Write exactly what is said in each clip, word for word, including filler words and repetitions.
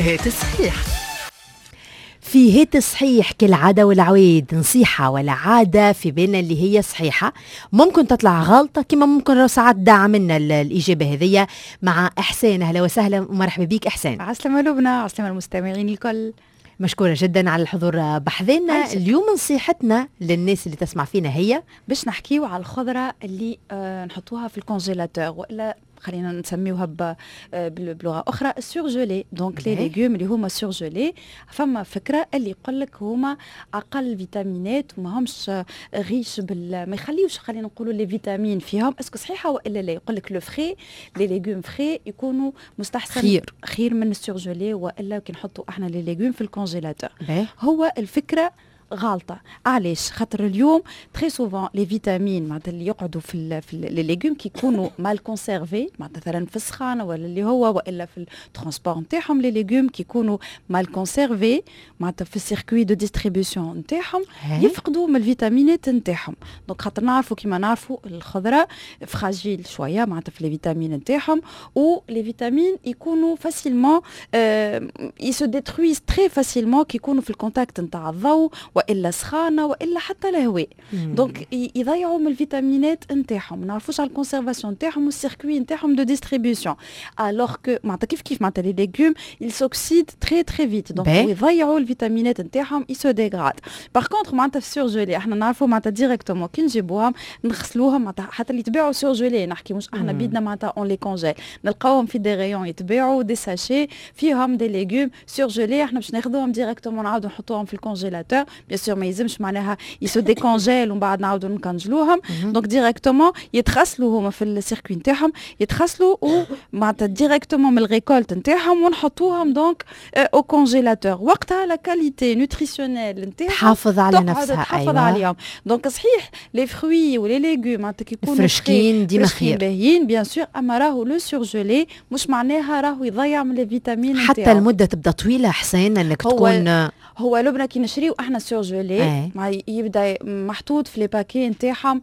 هات صحيح. في هات صحيح كالعادة والعويد نصيحة ولا عادة في بالنا اللي هي صحيحة ممكن تطلع غلطة كما ممكن ساعات دعمنا الإجابة هذية مع إحسان. أهلا وسهلا ومرحبا بيك إحسان. عسلامة لبنى، عسلامة المستمعين الكل، مشكورة جدا على الحضور بحذنا. اليوم نصيحتنا للناس اللي تسمع فينا هي باش نحكيو على الخضرة اللي آه نحطوها في الكونجيلاتور وإلا خلينا نسميوها بلغه اخرى السورجولي. دونك لي ليغوم اللي هما سورجولي فما فكره اللي يقول لك هما اقل فيتامينات وما همش غيش بال ما يخليوش خلينا نقولوا لي فيتامين فيهم. اسكو صحيحه والا لا؟ يقول لك لو فري لي ليغوم فري يكونوا مستحسن خير خير من السورجولي والا كي نحطوا احنا لي ليغوم في الكونجيلاتور. هو الفكره غلطة. علاش؟ خاطر اليوم تري سوفون لي فيتامين معناتها اللي يقعدوا في ال في لي ليغوم كي يكونوا مال كونسيرفي معناتها مثلا في السخانه ولا اللي هو والا في الترونسبور نتاعهم لي ليغوم كي يكونوا مال كونسيرفي معناتها في السيركوي دو ديستريبيوسيون نتاعهم يفقدوا من الفيتامينات نتاعهم. دونك خاطر نعرفوا كيما نعرفوا الخضره فراجيل شويه معناتها في لي فيتامين نتاعهم و لي فيتامين يكونوا فاسيلمون يسو ديترويز تري فاسيلمون كي يكونوا في الكونتاكت نتاع الضوء والا سخانه والا حتى الهواء. دونك يضيعوا من الفيتامينات نتاعهم. ما نعرفوش على الكونسيرفاسيون نتاعهم والسيركوي نتاعهم دو ديستريبيوسيون الوغ كو معناتها كيف كيف معناتها لي ليغوم يسوكسيد تري تري فيت. دونك يضيعوا الفيتامينات نتاعهم يسو ديغراد. باغ كونطخ معناتها في السورجولي احنا نعرفوا معناتها ديريكتومون كي نجيبوهم نغسلوهم معناتها حتى اللي يتباعوا سورجولي نحكي مش احنا بيدنا معناتها اون لي كونجيل نلقاوهم في دي ريون يتباعوا دي ساشي فيهم دي ليغوم سورجولي احنا باش ناخذوهم ديريكتومون نعاودوا نحطوهم في الكونجيلاتور. بيان سور ما يلزمش معناها يسو ديكونجيل ومن بعد نعاودوا نكنجلوهم. دونك ديريكتومون يتغسلوا هما في السيركوي نتاعهم يتغسلوا ومعناتها ديريكتومون من الريكولت نتاعهم ونحطوهم دونك او كونجيلاتور. وقتها لا كاليتي نوتريسيونيل نتاعهم تحافظ على نفسها. تحافظ أيوة. عليهم. دونك صحيح لي فروي ولي ليغوم معناتها كيكونوا فرشكين ديما خير باهيين بيان سور. اما راهو لو سورجولي مش معناها راهو يضيع من لي فيتامين حتى نتاعه. المده تبدا طويله حسين انك تكون هو لبنى كي نشريو احنا سورجولي يبدا محطوط في لي باكي نتاعهم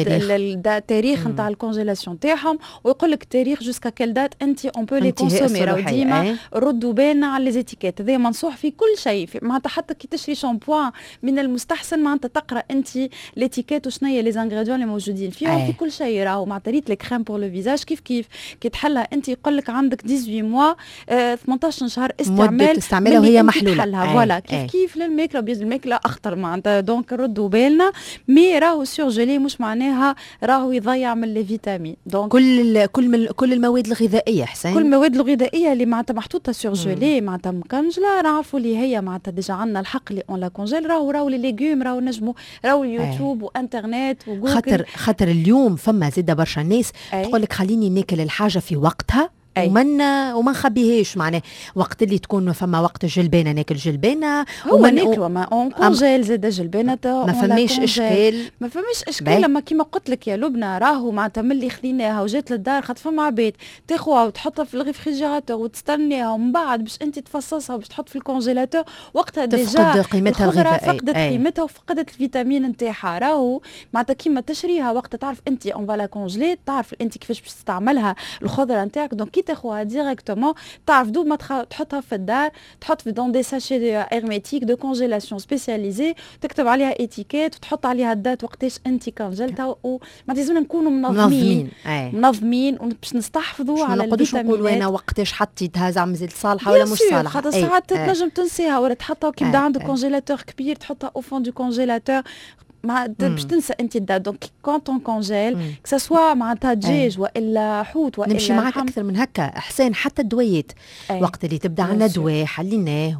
التاريخ نتاع الكونجيلاسيون نتاعهم ويقول لك التاريخ جوسكا كيل دات انت اون بو لي كونسومي. راهو ديما ردوا بالنا على لي زيتيكيت هذا منصوح في كل شيء. معناتها حتى كي تشري شامبوان من المستحسن معناتها تقرا انت ليتيكيت وشنو هي لي زانغريديون اللي موجودين فيهم في كل شيء. راهو معناتها ريت لي كريم بور لو فيزاج كيف كيف كي تحلها انت يقول لك عندك ثمانية عشر موا اه ثمانية عشر شهر استعمال استعمالها وهي محلوله. فوالا كيف كيف للماكله بيز الماكله اخطر معناتها. دونك ردوا بالنا مي راهو سورجولي مش معناها راهو يضيع من لي فيتامين. دونك كل كل من كل المواد الغذائيه حسين كل المواد الغذائيه اللي معناتها محطوطه سورجولي معناتها مكنجله نعرفوا اللي هي معناتها ديجا عندنا الحق اللي اون لا كونجيل. راهو راهو لي ليغوم راهو نجموا راهو اليوتيوب وانترنت وجوجل. خاطر خاطر اليوم فما زيد برشا ناس تقول لك خليني ناكل الحاجه في وقتها ومن وما نخبيهاش. معناه وقت اللي تكون فما وقت جلبانه ناكل جلبانه وما ناكلوا ما اون كونجيل زاد جلبانه ما فماش اشكال ما فماش اشكال. لما كيما قلت لك يا لبنى راهو معناتها ملي خذيناها وجات للدار خاطر فما عباد تاخذها وتحطها في الريفريجيراتور وتستناها ومن بعد باش انت تفصصها باش تحط في الكونجيلاتور وقتها ديجا تفقد قيمتها الغذائيه فقدت قيمتها وفقدت الفيتامين نتاعها. راهو معناتها كيما تشريها وقت تعرف انت اون فالا كونجلي تعرف انت كيفاش باش تستعملها الخضره نتاعك. دونك كي تاخذها ديريكتومون تعرف دوب ما تحطها في الدار تحط في دون دي ساشي هيرميتيك دو كونجيلاسيون سبيسياليزي تكتب عليها اتيكيت وتحط عليها الدات وقتاش انت كونجلتها. وما لازمنا نكونوا منظمين منظمين باش نستحفظوا على الفيتامينات. نقولوا انا وقتاش حطيتها زعما زيت صالحه ولا مش صالحه. خاطر ساعات تنجم تنسيها ولا تحطها كي يبدا عندك كونجيلاتور كبير تحطها او فون دو كونجيلاتور ما باش تنسى انت الدات. دونك كونت اون كونجيل كسوا معناتها دجاج والا حوت والا نمشي معك اكثر من هكا احسان. حتى الدويات أي. وقت اللي تبدا عندنا دواء حليناه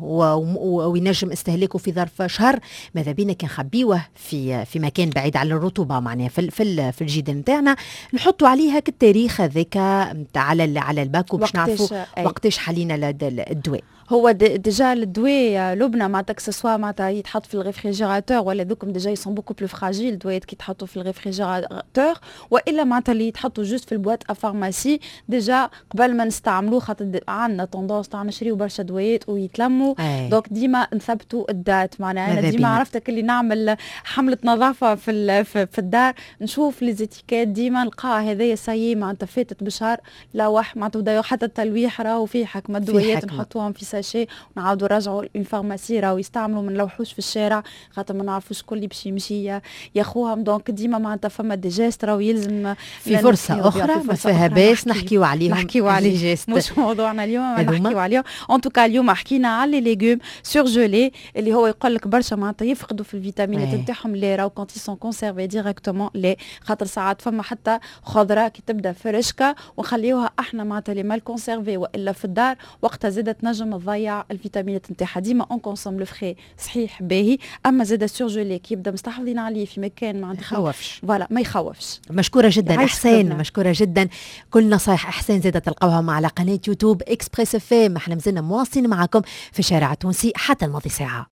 وينجم استهلاكه في ظرف شهر ماذا بينا كان نخبيوه في في مكان بعيد على الرطوبه معناها في في, في الجدار نتاعنا نحطوا عليها التاريخ هذاك على على الباكو باش نعرفوا وقتاش حلينا الدواء. هو ديجا الدواء لبنى معناتها كسوا معناتها يتحط في الريفريجيراتور ولا دوكم ديجا يسون بوكو بوكو بلو فراجيل دويات كي تحطوا في الريفريجيراتور، والا معناتها اللي يتحطوا جوست في البواط افارماسي ديجا قبل ما نستعملوه، خاطر عندنا طوندونس تاع نشريو برشا دويات ويتلموا. دونك ديما نثبتوا الدات. معناها انا ديما عرفتك اللي نعمل حمله نظافه في في الدار، نشوف لي زيتيكات ديما نلقاها هذايا سايي معناتها فاتت بشهر لوح معناتها بداو حتى التلويح راهو فيه حكمه. الدويات نحطوهم في ساشي ونعاودوا نرجعوا الفارماسي راهو يستعملوا، ما نلوحوش في الشارع خاطر ما نعرفوش كل اللي باش يمشي ياخوهم. دونك ديما معناتها فما دي جيست راهو يلزم في فرصه اخرى ما فيها باس نحكيو عليهم، نحكيو عليه مش موضوعنا اليوم نحكيو عليهم. ان توكا اليوم حكينا على لي ليغوم سورجولي اللي هو يقول لك برشا معناتها يفقدوا في الفيتامينات نتاعهم لي راهو كونت سون كونسيرفي ديريكتومون لي، خاطر ساعات فما حتى خضره كي تبدا فرشكه ونخليوها احنا معناتها لي مال كونسيرفي والا في الدار وقتها زادت تنجم تضيع الفيتامينات نتاعها. ديما اون كونسوم لو فري صحيح باهي، اما زاد سورجولي كي يبدا مستحفظين عليه في مكان ما يخوفش فوالا ما يخوفش. مشكوره جدا احسان، مشكوره جدا. كل نصايح احسان زادت تلقاوها على قناه يوتيوب اكسبريس اف ام. احنا مازلنا مواصلين معكم في الشارع التونسي حتى الماضي ساعه.